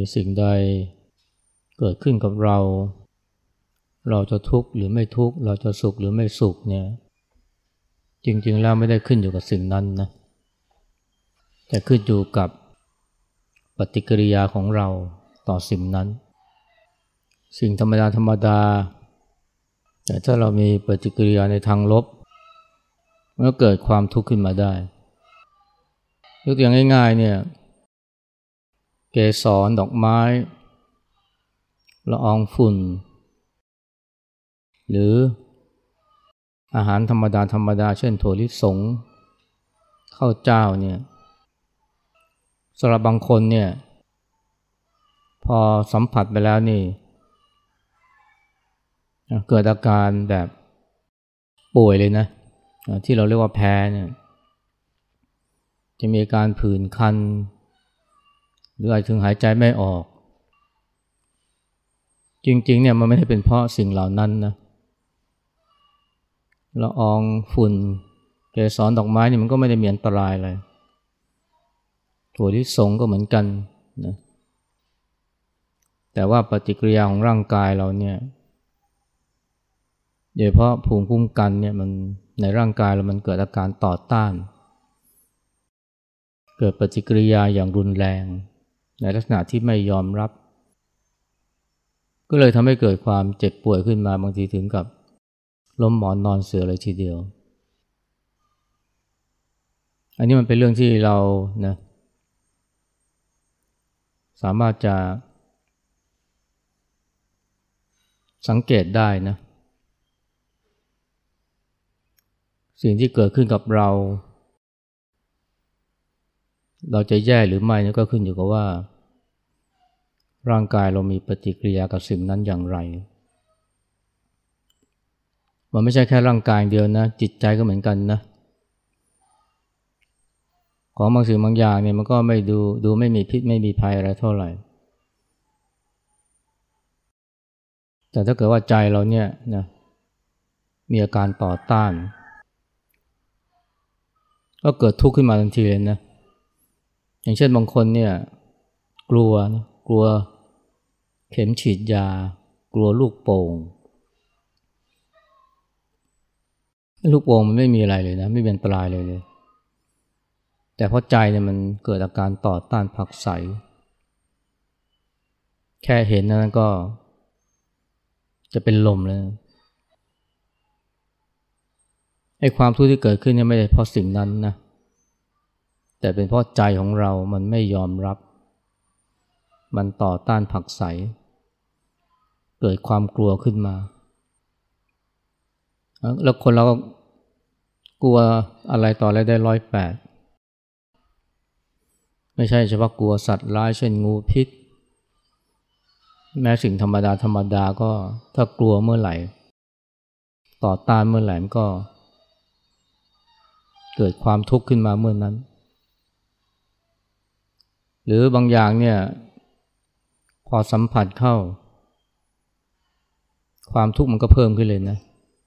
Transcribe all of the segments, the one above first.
สิ่งใดเกิดขึ้นกับเราเราจะทุกข์หรือไม่ทุกข์เราจะสุขหรือไม่สุขเนี่ยจริงๆแล้วไม่ได้ขึ้นอยู่กับสิ่งนั้นนะแต่ขึ้นอยู่กับปฏิกิริยาของเราต่อสิ่งนั้นสิ่งธรรมดาธรรมดาแต่ถ้าเรามีปฏิกิริยาในทางลบมันก็เกิดความทุกข์ขึ้นมาได้ยกตัวอย่างง่ายๆเนี่ยเกสรดอกไม้ละอองฝุ่นหรืออาหารธรรมดาธรรมดาเช่นถั่วลิสงข้าวเจ้าเนี่ยสำหรับบางคนเนี่ยพอสัมผัสไปแล้วนี่เกิดอาการแบบป่วยเลยนะที่เราเรียกว่าแพ้เนี่ยจะมีอาการผื่นคันหรืออาจถึงหายใจไม่ออกจริงๆเนี่ยมันไม่ได้เป็นเพราะสิ่งเหล่านั้นนะละอองฝุ่นเกสรดอกไม้นี่มันก็ไม่ได้มีอันตรายอะไรถั่วลิสงก็เหมือนกันนะแต่ว่าปฏิกิริยาของร่างกายเราเนี่ยโดยเฉพาะภูมิคุ้มกันเนี่ยมันในร่างกายเรามันเกิดอาการต่อต้านเกิดปฏิกิริยาอย่างรุนแรงในลักษณะที่ไม่ยอมรับก็เลยทำให้เกิดความเจ็บป่วยขึ้นมาบางทีถึงกับล้มหมอนนอนเสือเลยทีเดียวอันนี้มันเป็นเรื่องที่เรานะสามารถจะสังเกตได้นะสิ่งที่เกิดขึ้นกับเราจะแย่หรือไม่นี่ก็ขึ้นอยู่กับว่าร่างกายเรามีปฏิกิริยากับสิ่งนั้นอย่างไรมันไม่ใช่แค่ร่างกายเดียวนะจิตใจก็เหมือนกันนะของบางสิ่งบางอย่างเนี่ยมันก็ไม่ดูไม่มีพิษไม่มีภัยอะไรเท่าไหร่แต่ถ้าเกิดว่าใจเราเนี่ยนะมีอาการต่อต้านก็เกิดทุกข์ขึ้นมาทันทีเลยนะอย่างเช่นบางคนเนี่ยกลัวเข็มฉีดยากลัวลูกโป่งมันไม่มีอะไรเลยนะไม่เป็นอันตรายเลยแต่เพราะใจเนี่ยมันเกิดอาการต่อต้านผลักไสแค่เห็นนั้นก็จะเป็นลมเลยไอ้ความทุกข์ที่เกิดขึ้นเนี่ยไม่ได้เพราะสิ่งนั้นนะแต่เป็นเพราะใจของเรามันไม่ยอมรับมันต่อต้านผลักไสเกิดความกลัวขึ้นมาแล้วคนเราก็กลัวอะไรต่ออะไรได้108ไม่ใช่เฉพาะกลัวสัตว์ร้ายเช่นงูพิษแม้สิ่งธรรมดาก็ถ้ากลัวเมื่อไหร่ต่อต้านเมื่อไหร่มันก็เกิดความทุกข์ขึ้นมาเมื่อนั้นหรือบางอย่างเนี่ยพอสัมผัสเข้าความทุกข์มันก็เพิ่มขึ้นเลยนะ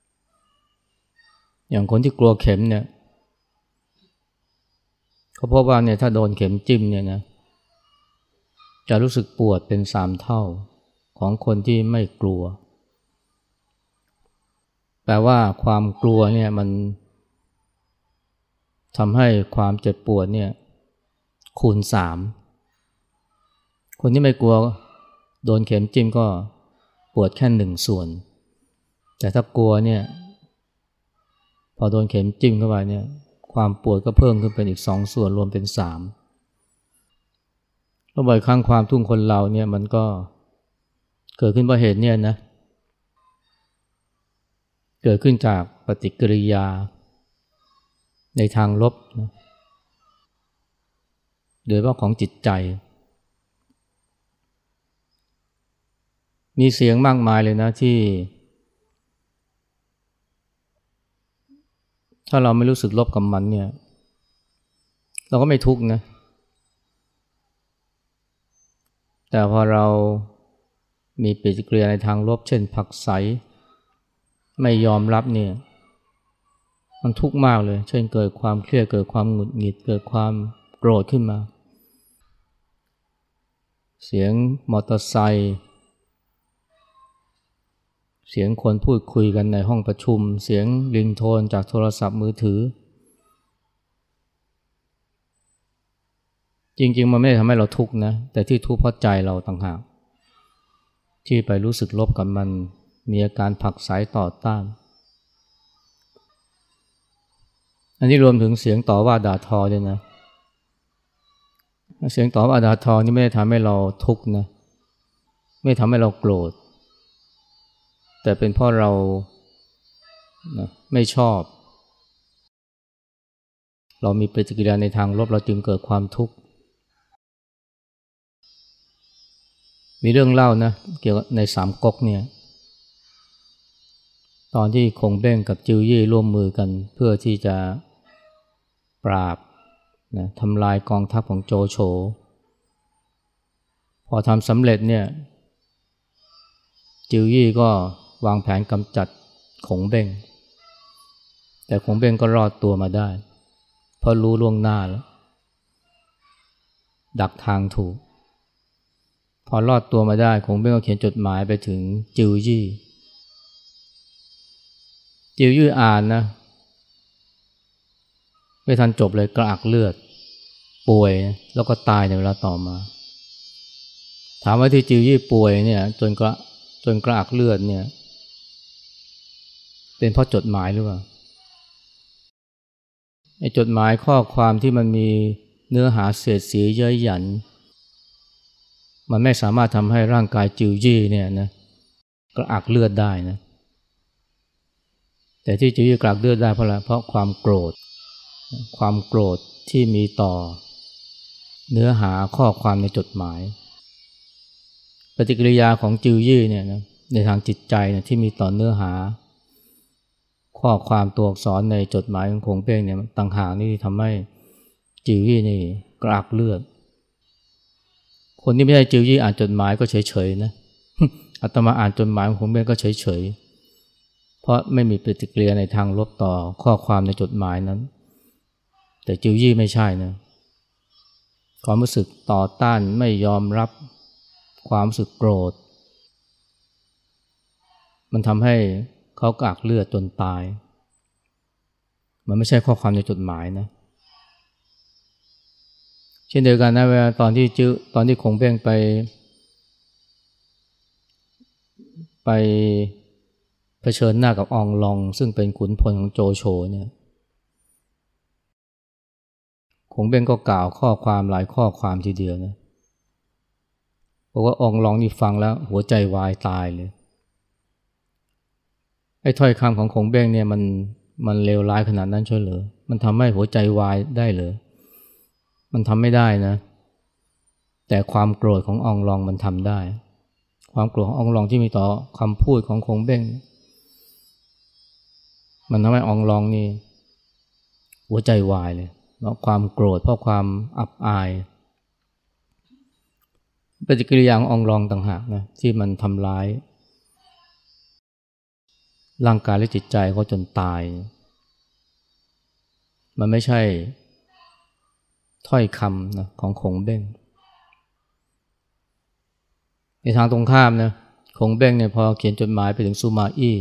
อย่างคนที่กลัวเข็มเนี่ยเขาพบว่าเนี่ยถ้าโดนเข็มจิ้มเนี่ยนะจะรู้สึกปวดเป็น3 เท่าของคนที่ไม่กลัวแปลว่าความกลัวเนี่ยมันทำให้ความเจ็บปวดเนี่ยคูณ3คนที่ไม่กลัวโดนเข็มจิ้มก็ปวดแค่1 ส่วนแต่ถ้ากลัวเนี่ยพอโดนเข็มจิ้มเข้าไปเนี่ยความปวดก็เพิ่มขึ้นเป็นอีก2 ส่วนรวมเป็น3แล้วบ่อยครั้งความทุกข์คนเราเนี่ยมันก็เกิดขึ้นเพราะเหตุเนี่ยนะเกิดขึ้นจากปฏิกิริยาในทางลบนะโดยเฉพาะของจิตใจมีเสียงมากมายเลยนะที่ถ้าเราไม่รู้สึกลบกับมันเนี่ยเราก็ไม่ทุกข์นะแต่พอเรามีปฏิกิริยาในทางลบเช่นผลักไสไม่ยอมรับเนี่ยมันทุกข์มากเลยเช่นเกิดความเครียดเกิดความหงุดหงิดเกิดความโกรธขึ้นมาเสียงมอเตอร์ไซค์เสียงคนพูดคุยกันในห้องประชุมเสียงริงโทนจากโทรศัพท์มือถือจริงๆมันไม่ได้ทำให้เราทุกข์นะแต่ที่ทุกข์เพราะใจเราต่างหากที่ไปรู้สึกลบกับมันมีอาการผลักไสต่อต้านอันนี้รวมถึงเสียงต่อว่าด่าทอด้วยนะเสียงต่อว่าด่าทอนี่ไม่ได้ทำให้เราทุกข์นะไม่ทำให้เราโกรธแต่เป็นเพราะเรานะไม่ชอบเรามีปฏิกิริยาในทางลบเราจึงเกิดความทุกข์มีเรื่องเล่านะเกี่ยวกับในสามก๊กเนี่ยตอนที่คงเบ้งกับจิวยี่ร่วมมือกันเพื่อที่จะปราบนะทำลายกองทัพของโจโฉพอทำสำเร็จเนี่ยจิวยี่ก็วางแผนกำจัดคงเบ้งแต่คงเบ้งก็รอดตัวมาได้เพราะรู้ล่วงหน้าแล้วดักทางถูกพอรอดตัวมาได้คงเบ้งก็เขียนจดหมายไปถึงจิวยี่อ่านนะไม่ทันจบเลยกระอักเลือดป่วยแล้วก็ตายในเวลาต่อมาถามว่าที่จิวยี่ป่วยเนี่ยจนกระอักเลือดเนี่ยเป็นเพราะจดหมายหรือเปล่าไอ้จดหมายข้อความที่มันมีเนื้อหาเสียดสีเย้ยหยันมันไม่สามารถทำให้ร่างกายจิวยี่เนี่ยนะกระอักเลือดได้นะแต่ที่จิวยี่กระอักเลือดได้เพราะอะไรเพราะความโกรธที่มีต่อเนื้อหาข้อความในจดหมายปฏิกิริยาของจิวยี่เนี่ยนะในทางจิตใจเนี่ยที่มีต่อเนื้อหาข้อความตัวอักษรในจดหมายของคงเป้งเนี่ยต่างหากนี่ทำให้จิวยี่นี่กระอักเลือดคนที่ไม่ใช่จิวยี่อ่านจดหมายก็เฉยๆนะ อาตมาอ่านจดหมายของคงเป้งก็เฉยๆเพราะไม่มีปฏิกิริยาในทางลบต่อข้อความในจดหมายนั้นแต่จิวยี่ไม่ใช่นะความรู้สึกต่อต้านไม่ยอมรับความรู้สึกโกรธมันทำให้เขากระอักเลือดจนตายมันไม่ใช่ข้อความในจดหมายนะเช่นเดียวกันนะเวลาตอนที่คงเบ้งไปเผชิญหน้ากับอองลองซึ่งเป็นขุนพลของโจโฉเนี่ยคงเบ้งก็กล่าวข้อความหลายข้อความทีเดียวนะบอกว่าอองลองนี่ฟังแล้วหัวใจวายตายเลยไอ้ถ้อยคำของคงเบ้งเนี่ยมันเลวร้ายขนาดนั้นใช่เหรอมันทำให้หัวใจวายได้เหรอมันทำไม่ได้นะแต่ความโกรธของอองลองมันทำได้ความโกรธของอองลองที่มีต่อคำพูดของคงเบ้งมันทำให้อองลองนี่หัวใจวายเลยเพราะความโกรธเพราะความอับอายปฏิกิริยาของอองลองต่างหากนะที่มันทำร้ายร่างกายและจิตใจเขาจนตายมันไม่ใช่ถ้อยคำนะของคงเบ้งในทางตรงข้ามนะคงเบ้งเนี่ยพอเขียนจดหมายไปถึงซูมาอี้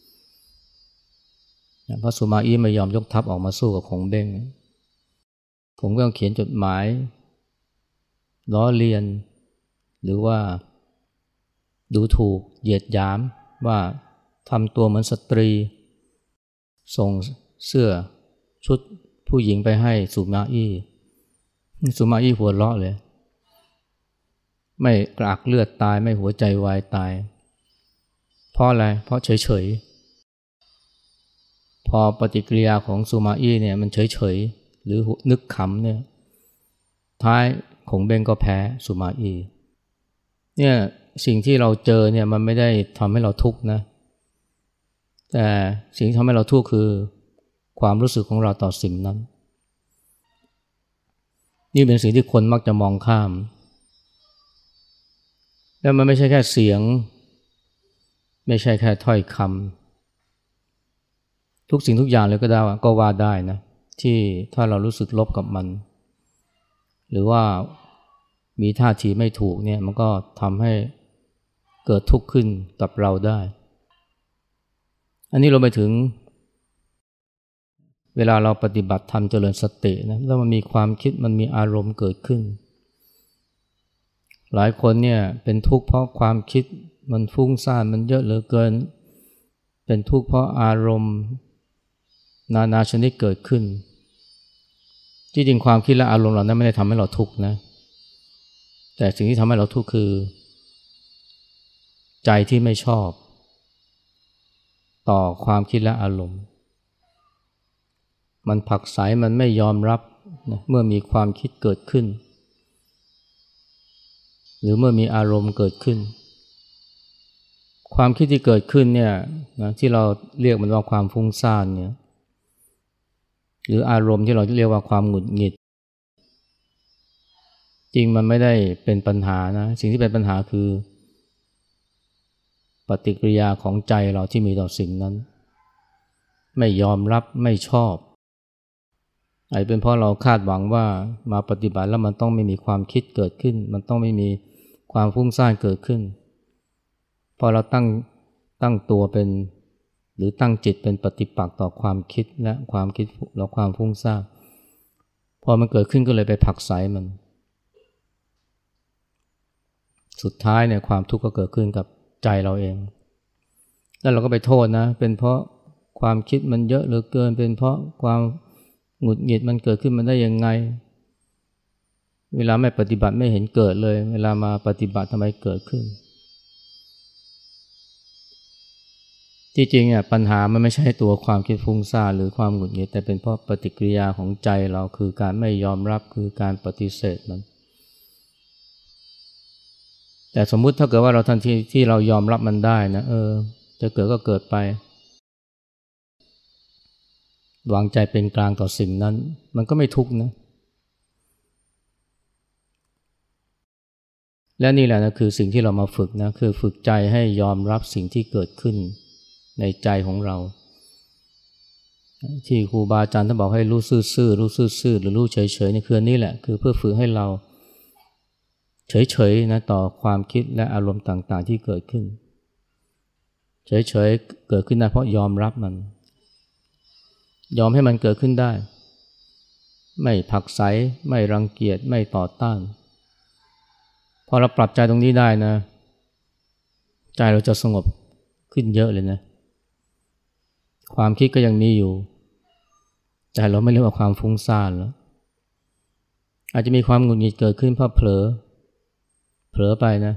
เพราะซูมาอี้ไม่ยอมยกทัพออกมาสู้กับคงเบ้งคงเบ้งเขียนจดหมายล้อเลียนหรือว่าดูถูกเหยียดหยามว่าทำตัวเหมือนสตรีส่งเสื้อชุดผู้หญิงไปให้ซูมาอี้หัวเราะเลยไม่กระอักเลือดตายไม่หัวใจวายตายเพราะอะไรเพราะเฉยๆพอปฏิกิริยาของซูมาอี้เนี่ยมันเฉยๆหรือนึกขำเนี่ยท้ายคงเบ้งก็แพ้ซูมาอี้เนี่ยสิ่งที่เราเจอเนี่ยมันไม่ได้ทำให้เราทุกข์นะแต่สิ่งที่ทำให้เราทุกข์คือความรู้สึกของเราต่อสิ่งนั้นนี่เป็นสิ่งที่คนมักจะมองข้ามแล้วมันไม่ใช่แค่เสียงไม่ใช่แค่ถ้อยคำทุกสิ่งทุกอย่างเลยก็ว่าได้นะที่ถ้าเรารู้สึกลบกับมันหรือว่ามีท่าทีไม่ถูกเนี่ยมันก็ทำให้เกิดทุกข์ขึ้นกับเราได้อันนี้เราไปถึงเวลาเราปฏิบัติธรรมเจริญสตินะแล้วมันมีความคิดมันมีอารมณ์เกิดขึ้นหลายคนเนี่ยเป็นทุกข์เพราะความคิดมันฟุ้งซ่านมันเยอะเหลือเกินเป็นทุกข์เพราะอารมณ์นานาชนิดเกิดขึ้นที่จริงความคิดและอารมณ์เหล่านั้นไม่ได้ทำให้เราทุกข์นะแต่สิ่งที่ทำให้เราทุกข์คือใจที่ไม่ชอบต่อความคิดและอารมณ์มันผลักไสมันไม่ยอมรับนะเมื่อมีความคิดเกิดขึ้นหรือเมื่อมีอารมณ์เกิดขึ้นความคิดที่เกิดขึ้นเนี่ยนะที่เราเรียกมันว่าความฟุ้งซ่านเนี่ยหรืออารมณ์ที่เราเรียกว่าความหงุดหงิดจริงมันไม่ได้เป็นปัญหานะสิ่งที่เป็นปัญหาคือปฏิกิริยาของใจเราที่มีต่อสิ่งนั้นไม่ยอมรับไม่ชอบอาจเป็นเพราะเราคาดหวังว่ามาปฏิบัติแล้วมันต้องไม่มีความคิดเกิดขึ้นมันต้องไม่มีความฟุ้งซ่านเกิดขึ้นพอเราตั้งตัวเป็นหรือตั้งจิตเป็นปฏิปักษ์ต่อความคิดและความคิดและความฟุ้งซ่านพอมันเกิดขึ้นก็เลยไปผลักไสมันสุดท้ายเนี่ยความทุกข์ก็เกิดขึ้นกับใจเราเองแล้วเราก็ไปโทษนะเป็นเพราะความคิดมันเยอะเหลือเกินเป็นเพราะความหงุดหงิดมันเกิดขึ้นมาได้ยังไงเวลาไม่ปฏิบัติไม่เห็นเกิดเลยเวลามาปฏิบัติทำไมเกิดขึ้นที่จริงอ่ะปัญหามันไม่ใช่ตัวความคิดฟุ้งซ่านหรือความหงุดหงิดแต่เป็นเพราะปฏิกิริยาของใจเราคือการไม่ยอมรับคือการปฏิเสธมันแต่สมมุติถ้าเกิดว่าเราทันทีที่เรายอมรับมันได้นะจะเกิดก็เกิดไปวางใจเป็นกลางต่อสิ่งนั้นมันก็ไม่ทุกข์นะและนี่แหละนะคือสิ่งที่เรามาฝึกนะคือฝึกใจให้ยอมรับสิ่งที่เกิดขึ้นในใจของเราที่ครูบาอาจารย์ท่านบอกให้รู้ซื่อๆรู้ซื่อๆหรือรู้เฉยๆนี่คือนี่แหละคือเพื่อฝึกให้เราเฉยๆนะต่อความคิดและอารมณ์ต่างๆที่เกิดขึ้นเฉยๆเกิดขึ้นได้เพราะยอมรับมันยอมให้มันเกิดขึ้นได้ไม่ผลักไสไม่รังเกียจไม่ต่อต้านพอเราปรับใจตรงนี้ได้นะใจเราจะสงบขึ้นเยอะเลยนะความคิดก็ยังมีอยู่แต่เราไม่เรียกว่าความฟุ้งซ่านแล้วอาจจะมีความหงุดหงิดเกิดขึ้นเพราะเผลอไปนะ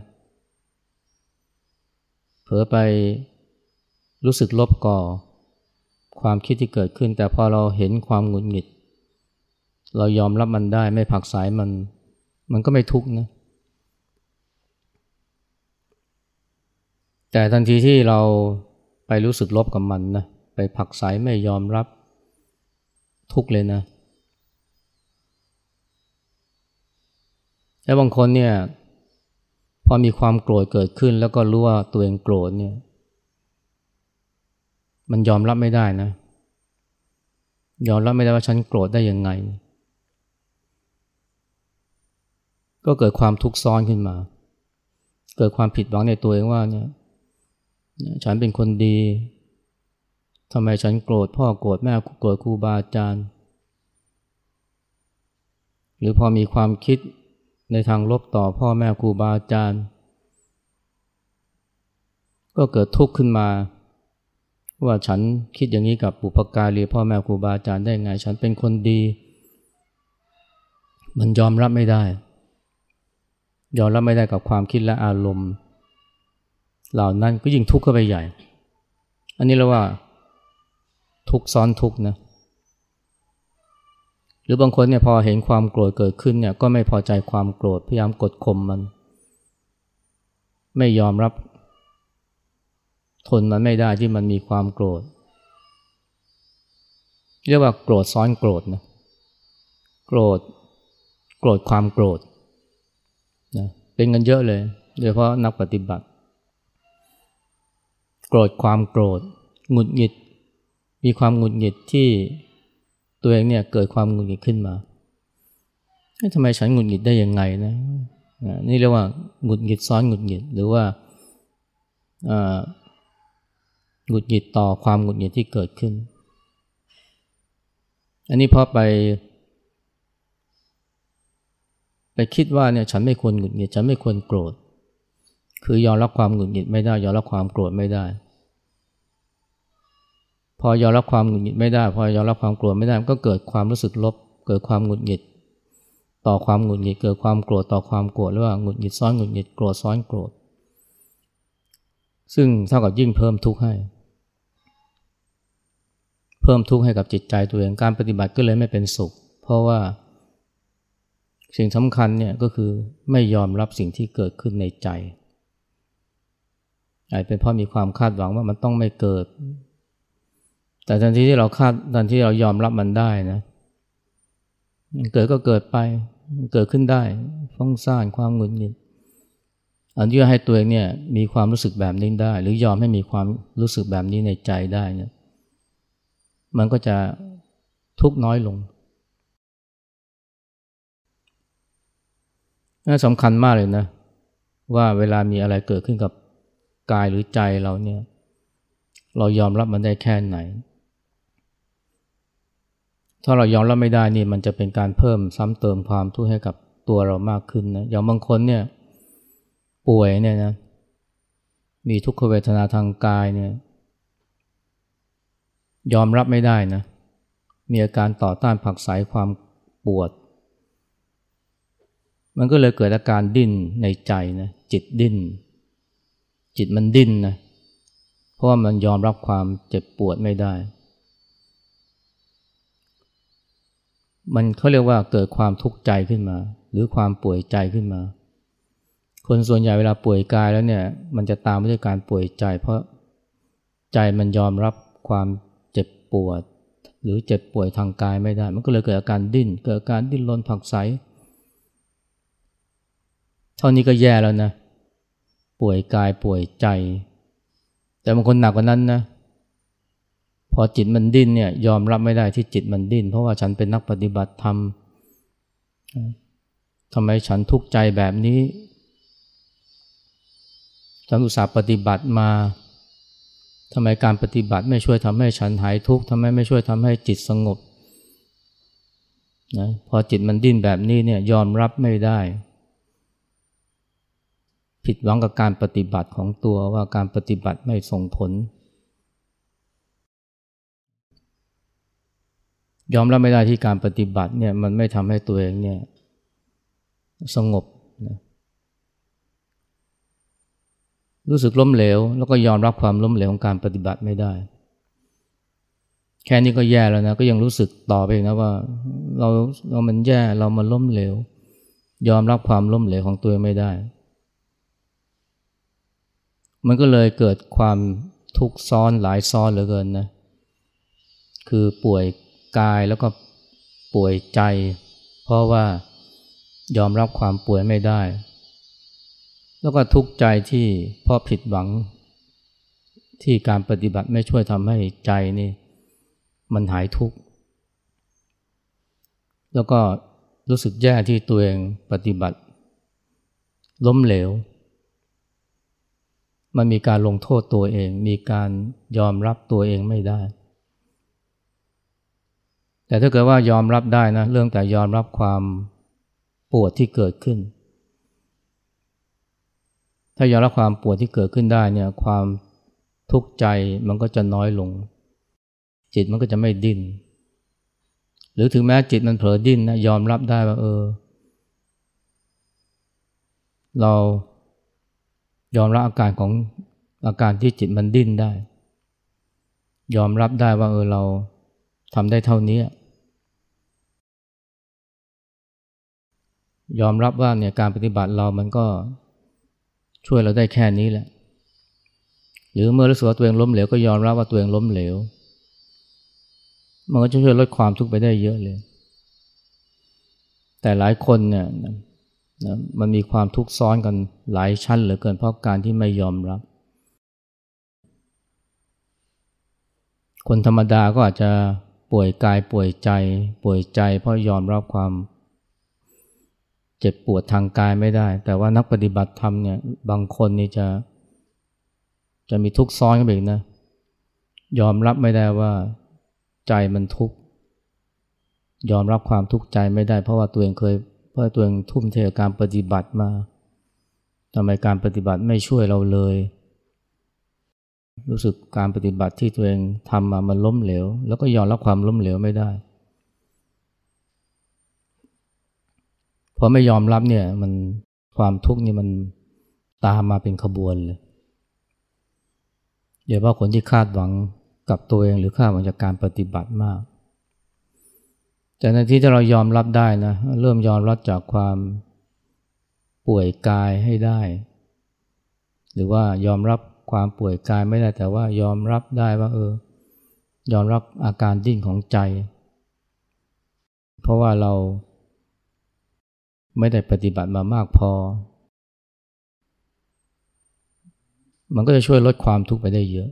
เผลอไปรู้สึกลบก่อความคิดที่เกิดขึ้นแต่พอเราเห็นความหงุดหงิดเรายอมรับมันได้ไม่ผลักไสมันก็ไม่ทุกข์นะแต่ทันทีที่เราไปรู้สึกลบกับมันนะไปผลักไสไม่ยอมรับทุกข์เลยนะแล้วบางคนเนี่ยพอมีความโกรธเกิดขึ้นแล้วก็รู้ว่าตัวเองโกรธเนี่ยมันยอมรับไม่ได้นะยอมรับไม่ได้ว่าฉันโกรธได้ยังไงก็เกิดความทุกข์ซ้อนขึ้นมาเกิดความผิดหวังในตัวเองว่าเนี่ยฉันเป็นคนดีทำไมฉันโกรธพ่อโกรธแม่โกรธครูบาอาจารย์หรือพอมีความคิดในทางลบต่อพ่อแม่ครูบาอาจารย์ก็เกิดทุกข์ขึ้นมาว่าฉันคิดอย่างนี้กับบุพการีพ่อแม่ครูบาอาจารย์ได้ไงฉันเป็นคนดีมันยอมรับไม่ได้กับความคิดและอารมณ์เหล่านั้นก็ยิ่งทุกข์เข้าไปใหญ่อันนี้เรียกว่าทุกข์ซ้อนทุกข์นะหรือบางคนเนี่ยพอเห็นความโกรธเกิดขึ้นเนี่ยก็ไม่พอใจความโกรธพยายามกดข่มมันไม่ยอมรับทนมันไม่ได้ที่มันมีความโกรธเรียกว่าโกรธซ้อนโกรธนะโกรธความโกรธนะเป็นกันเยอะเลยโดยเฉพาะนักปฏิบัติโกรธความโกรธหงุดหงิดมีความหงุดหงิดที่ตัวเองเนี่ยเกิดความหงุดหงิดขึ้นมาทำไมฉันหงุดหงิดได้ยังไงนะนี่เรียกว่าหงุดหงิดซ้อนหงุดหงิดหรือว่าหงุดหงิดต่อความหงุดหงิดที่เกิดขึ้นอันนี้พอไปคิดว่าเนี่ยฉันไม่ควรหงุดหงิดฉันไม่ควรโกรธคือยอมรับความหงุดหงิดไม่ได้ยอมรับความโกรธไม่ได้พอยอมรับความหงุดหงิดไม่ได้พอยอมรับความโกรธไม่ได้มันก็เกิดความรู้สึกลบเกิดความหงุดหงิดต่อความหงุดหงิดเกิดความโกรธต่อความโกรธหรือว่าหงุดหงิดซ้อนหงุดหงิดโกรธซ้อนโกรธซึ่งเท่ากับยิ่งเพิ่มทุกข์ให้กับจิตใจตัวเองการปฏิบัติก็เลยไม่เป็นสุขเพราะว่าสิ่งสำคัญเนี่ยก็คือไม่ยอมรับสิ่งที่เกิดขึ้นในใจอาจเป็นเพราะมีความคาดหวังว่ามันต้องไม่เกิดแต่ทันทีที่เรายอมรับมันได้นะมันเกิดก็เกิดไปเกิดขึ้นได้ฟุ้งซ่านความหงุดหงิดอนุญาตให้ตัวเองเนี่ยมีความรู้สึกแบบนี้ได้หรือยอมให้มีความรู้สึกแบบนี้ในใจได้เนี่ยมันก็จะทุกข์น้อยลงน่าสำคัญมากเลยนะว่าเวลามีอะไรเกิดขึ้นกับกายหรือใจเราเนี่ยเรายอมรับมันได้แค่ไหนถ้าเรายอมรับไม่ได้นี่มันจะเป็นการเพิ่มซ้ำเติมความทุกข์ให้กับตัวเรามากขึ้นนะอย่างบางคนเนี่ยป่วยเนี่ยนะมีทุกขเวทนาทางกายเนี่ยยอมรับไม่ได้นะมีอาการต่อต้านผลักไสความปวดมันก็เลยเกิดอาการดิ้นในใจนะจิตดิ้นจิตมันดิ้นนะเพราะว่ามันยอมรับความเจ็บปวดไม่ได้มันเขาเรียกว่าเกิดความทุกข์ใจขึ้นมาหรือความป่วยใจขึ้นมาคนส่วนใหญ่เวลาป่วยกายแล้วเนี่ยมันจะตามมาด้วยการป่วยใจเพราะใจมันยอมรับความเจ็บปวดหรือเจ็บป่วยทางกายไม่ได้มันก็เลยเกิดอาการดิ้นเกิดอาการดิ้นรนผลักไสเท่านี้ก็แย่แล้วนะป่วยกายป่วยใจแต่บางคนหนักกว่านั้นนะพอจิตมันดิ้นเนี่ยยอมรับไม่ได้ที่จิตมันดิ้นเพราะว่าฉันเป็นนักปฏิบัติธรรมทำไมฉันทุกข์ใจแบบนี้ฉันอุตส่าห์ปฏิบัติมาทำไมการปฏิบัติไม่ช่วยทำให้ฉันหายทุกข์ทำไมไม่ช่วยทำให้จิตสงบนะพอจิตมันดิ้นแบบนี้เนี่ยยอมรับไม่ได้ผิดหวังกับการปฏิบัติของตัวว่าการปฏิบัติไม่ส่งผลยอมรับไม่ได้ที่การปฏิบัติเนี่ยมันไม่ทำให้ตัวเองเนี่ยสงบนะรู้สึกล้มเหลวแล้วก็ยอมรับความล้มเหลวของการปฏิบัติไม่ได้แค่นี้ก็แย่แล้วนะก็ยังรู้สึกต่อไปนะว่าเรามันแย่เรามันล้มเหลวยอมรับความล้มเหลวของตัวเองไม่ได้มันก็เลยเกิดความทุกข์ซ้อนหลายซ้อนเหลือเกินนะคือป่วยกายแล้วก็ป่วยใจเพราะว่ายอมรับความป่วยไม่ได้แล้วก็ทุกข์ใจที่เพราะผิดหวังที่การปฏิบัติไม่ช่วยทำให้ใจนี่มันหายทุกข์แล้วก็รู้สึกแย่ที่ตัวเองปฏิบัติล้มเหลวมันมีการลงโทษตัวเองมีการยอมรับตัวเองไม่ได้แต่ถ้าเกิดว่ายอมรับได้นะเรื่องแต่ยอมรับความปวดที่เกิดขึ้นถ้ายอมรับความปวดที่เกิดขึ้นได้เนี่ยความทุกข์ใจมันก็จะน้อยลงจิตมันก็จะไม่ดิ้นหรือถึงแม้จิตมันเผลอดิ้นนะยอมรับได้ว่าเรายอมรับอาการที่จิตมันดิ้นได้ยอมรับได้ว่าเราทำได้เท่านี้ยอมรับว่าเนี่ยการปฏิบัติเรามันก็ช่วยเราได้แค่นี้แหละหรือเมื่อรู้สึกว่าตัวเองล้มเหลวก็ยอมรับว่าตัวเองล้มเหลวมันก็จะช่วยลดความทุกข์ไปได้เยอะเลยแต่หลายคนเนี่ยมันมีความทุกข์ซ้อนกันหลายชั้นเหลือเกินเพราะการที่ไม่ยอมรับคนธรรมดาก็อาจจะป่วยกายป่วยใจเพราะยอมรับความเจ็บปวดทางกายไม่ได้แต่ว่านักปฏิบัติธรรมเนี่ยบางคนนี่จะมีทุกข์ซ้อนกันไปอีกนะยอมรับไม่ได้ว่าใจมันทุกข์ยอมรับความทุกข์ใจไม่ได้เพราะว่าตัวเองทุ่มเทกับการปฏิบัติมาทำไมการปฏิบัติไม่ช่วยเราเลยรู้สึกการปฏิบัติที่ตัวเองทำมามันล้มเหลวแล้วก็ยอมรับความล้มเหลวไม่ได้พอไม่ยอมรับเนี่ยมันความทุกข์นี่มันตามมาเป็นขบวนเลยโดยเฉพาะคนที่คาดหวังกับตัวเองหรือคาดหวังจากการปฏิบัติมากแต่ในที่ที่เรายอมรับได้นะเริ่มยอมรับจากความป่วยกายให้ได้หรือว่ายอมรับความป่วยกายไม่ได้แต่ว่ายอมรับได้ว่ายอมรับอาการดิ้นของใจเพราะว่าเราไม่ได้ปฏิบัติมามากพอมันก็จะช่วยลดความทุกข์ไปได้เยอะ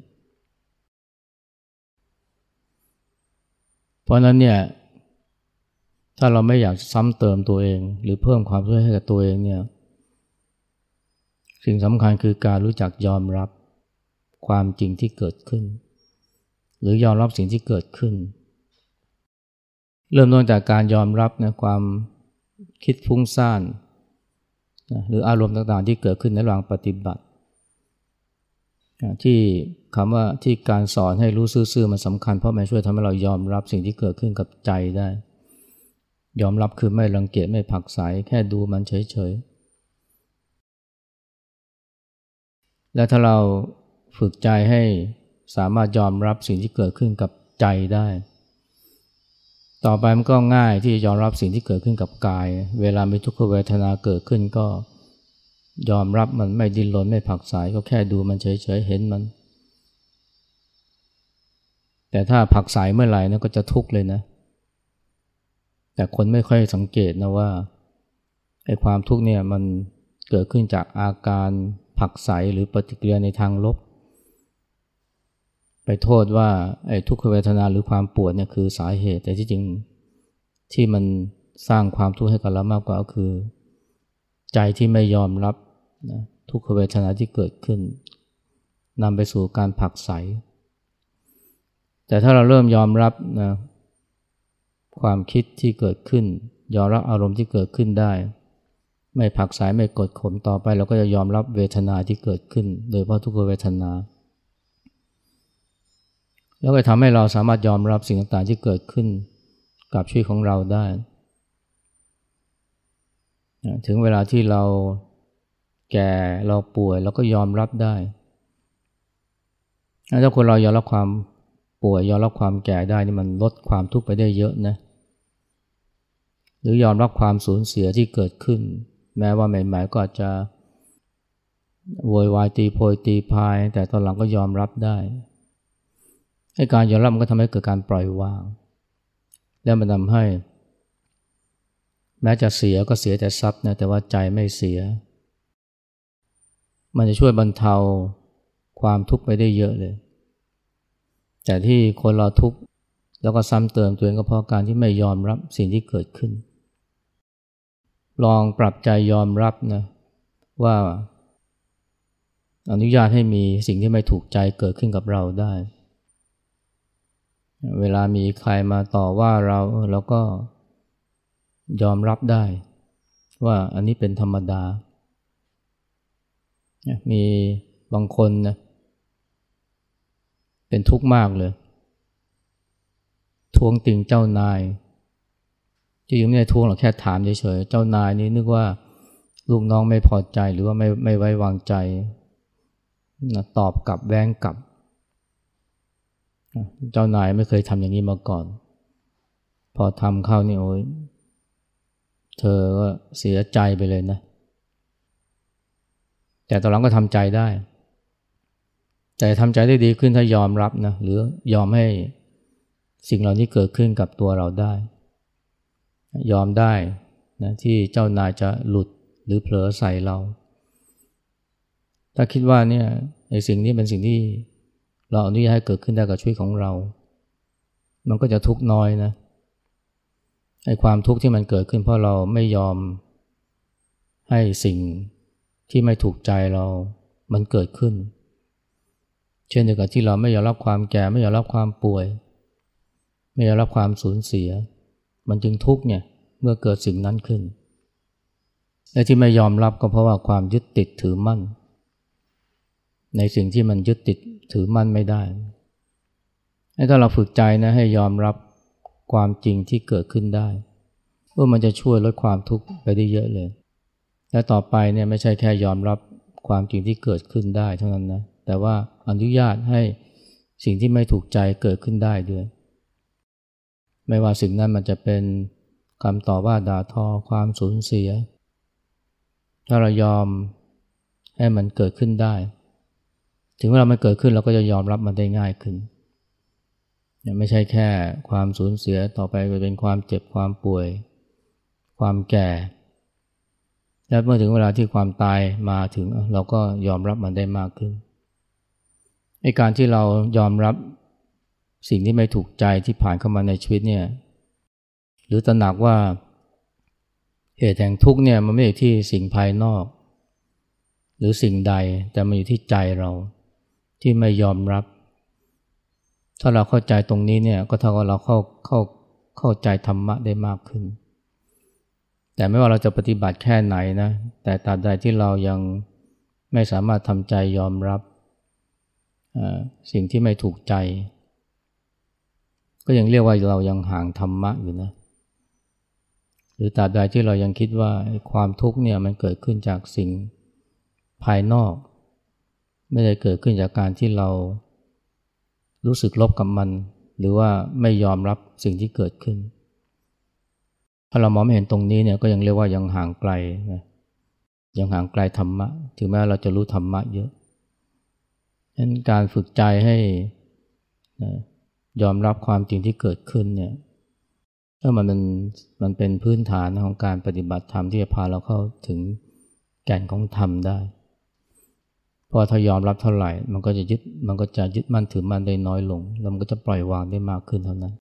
เพราะนั้นเนี่ยถ้าเราไม่อยากซ้ำเติมตัวเองหรือเพิ่มความทุกข์ให้กับตัวเองเนี่ยสิ่งสำคัญคือการรู้จักยอมรับความจริงที่เกิดขึ้นหรือยอมรับสิ่งที่เกิดขึ้นเริ่มต้นจากการยอมรับนะความคิดฟุ้งซ่านนะหรืออารมณ์ต่างๆที่เกิดขึ้นในระหว่างปฏิบัติที่คำว่าที่การสอนให้รู้ซื่อๆมันสำคัญเพราะมันช่วยทำให้เรายอมรับสิ่งที่เกิดขึ้นกับใจได้ยอมรับคือไม่รังเกียจไม่ผลักไสแค่ดูมันเฉยๆและถ้าเราฝึกใจให้สามารถยอมรับสิ่งที่เกิดขึ้นกับใจได้ต่อไปมันก็ง่ายที่จะยอมรับสิ่งที่เกิดขึ้นกับกายเวลามีทุกขเวทนาเกิดขึ้นก็ยอมรับมันไม่ดิ้นรนไม่ผลักไสก็แค่ดูมันเฉยๆเห็นมันแต่ถ้าผลักไสเมื่อไหร่นะก็จะทุกข์เลยนะแต่คนไม่ค่อยสังเกตนะว่าไอ้ความทุกข์เนี่ยมันเกิดขึ้นจากอาการผลักไสหรือปฏิกิริยาในทางลบไปโทษว่าไอ้ทุกขเวทนาหรือความปวดเนี่ยคือสาเหตุแต่ที่จริงที่มันสร้างความทุกข์ให้กับเรามากกว่าก็คือใจที่ไม่ยอมรับนะทุกขเวทนาที่เกิดขึ้นนำไปสู่การผลักไสแต่ถ้าเราเริ่มยอมรับนะความคิดที่เกิดขึ้นยอมรับอารมณ์ที่เกิดขึ้นได้ไม่ผลักไสไม่กดข่มต่อไปเราก็จะยอมรับเวทนาที่เกิดขึ้นโดยเฉพาะทุกขเวทนาแล้วก็ทำให้เราสามารถยอมรับสิ่งต่างๆที่เกิดขึ้นกับชีวิตของเราได้ถึงเวลาที่เราแก่เราป่วยเราก็ยอมรับได้ถ้าคนเรายอมรับความป่วยยอมรับความแก่ได้นี่มันลดความทุกข์ไปได้เยอะนะหรือยอมรับความสูญเสียที่เกิดขึ้นแม้ว่าใหม่ๆก็อาจจะโวยวายตีโพยตีพายแต่ตอนหลังก็ยอมรับได้ให้การยอมรับมันก็ทำให้เกิดการปล่อยวางแล้วมันทำให้แม้จะเสียก็เสียแต่ทรัพย์นะแต่ว่าใจไม่เสียมันจะช่วยบรรเทาความทุกข์ไปได้เยอะเลยแต่ที่คนเราทุกข์แล้วก็ซ้ำเติมตัวเองก็เพราะการที่ไม่ยอมรับสิ่งที่เกิดขึ้นลองปรับใจยอมรับนะว่าอนุญาตให้มีสิ่งที่ไม่ถูกใจเกิดขึ้นกับเราได้เวลามีใครมาต่อว่าเราก็ยอมรับได้ว่าอันนี้เป็นธรรมดามีบางคนนะเป็นทุกข์มากเลยท้วงติงเจ้านายจริงๆไม่ได้ท้วงหรอกแค่ถามเฉยๆเจ้านายนี่นึกว่าลูกน้องไม่พอใจหรือว่าไม่ไว้วางใจนะตอบกลับแว้งกลับเจ้านายไม่เคยทำอย่างนี้มาก่อนพอทำเข้านี่โอ้ยเธอก็เสียใจไปเลยนะแต่ตอนหลังก็ทำใจได้แต่ทำใจได้ดีขึ้นถ้ายอมรับนะหรือยอมให้สิ่งเหล่านี้เกิดขึ้นกับตัวเราได้ยอมได้นะที่เจ้านายจะหลุดหรือเผลอใส่เราถ้าคิดว่าเนี่ยไอ้สิ่งนี้เป็นสิ่งที่เราอนุญาตให้เกิดขึ้นได้กับชีวิตของเรามันก็จะทุกข์น้อยนะไอ้ความทุกข์ที่มันเกิดขึ้นเพราะเราไม่ยอมให้สิ่งที่ไม่ถูกใจเรามันเกิดขึ้นเช่นเดียวกับที่เราไม่ยอมรับความแก่ไม่ยอมรับความป่วยไม่ยอมรับความสูญเสียมันจึงทุกข์เนี่ยเมื่อเกิดสิ่งนั้นขึ้นและที่ไม่ยอมรับก็เพราะว่าความยึดติดถือมั่นในสิ่งที่มันยึดติดถือมั่นไม่ได้ถ้าเราฝึกใจนะให้ยอมรับความจริงที่เกิดขึ้นได้มันจะช่วยลดความทุกข์ไปได้เยอะเลยและต่อไปเนี่ยไม่ใช่แค่ยอมรับความจริงที่เกิดขึ้นได้เท่านั้นนะแต่ว่าอนุญาตให้สิ่งที่ไม่ถูกใจเกิดขึ้นได้ด้วยไม่ว่าสิ่งนั้นมันจะเป็นคำต่อว่าด่าทอความสูญเสียถ้าเรายอมให้มันเกิดขึ้นได้ถึงเวลามันเกิดขึ้นเราก็จะยอมรับมันได้ง่ายขึ้นไม่ใช่แค่ความสูญเสียต่อไปเป็นความเจ็บความป่วยความแก่และเมื่อถึงเวลาที่ความตายมาถึงเราก็ยอมรับมันได้มากขึ้นการที่เรายอมรับสิ่งที่ไม่ถูกใจที่ผ่านเข้ามาในชีวิตเนี่ยหรือตระหนักว่าเหตุแห่งทุกข์เนี่ยมันไม่อยู่ที่สิ่งภายนอกหรือสิ่งใดแต่มันอยู่ที่ใจเราที่ไม่ยอมรับถ้าเราเข้าใจตรงนี้เนี่ยก็เท่ากับเราเข้าใจธรรมะได้มากขึ้นแต่ไม่ว่าเราจะปฏิบัติแค่ไหนนะแต่ตราบใดที่เรายังไม่สามารถทำใจยอมรับสิ่งที่ไม่ถูกใจก็ยังเรียกว่าเรายังห่างธรรมะอยู่นะหรือตราบใดที่เรายังคิดว่าความทุกข์เนี่ยมันเกิดขึ้นจากสิ่งภายนอกไม่ได้เกิดขึ้นจากการที่เรารู้สึกลบกับมันหรือว่าไม่ยอมรับสิ่งที่เกิดขึ้นถ้าเรามองไม่เห็นตรงนี้เนี่ยก็ยังเรียกว่ายังห่างไกลนะยังห่างไกลธรรมะถึงแม้เราจะรู้ธรรมะเยอะฉะนั้นการฝึกใจให้ยอมรับความจริงที่เกิดขึ้นเนี่ยมันเป็นพื้นฐานของการปฏิบัติธรรมที่จะพาเราเข้าถึงแก่นของธรรมได้เพราะถ้ายอมรับเท่าไหร่มันก็จะยึดมั่นถือมั่นได้น้อยลงแล้วมันก็จะปล่อยวางได้มากขึ้นเท่านั้น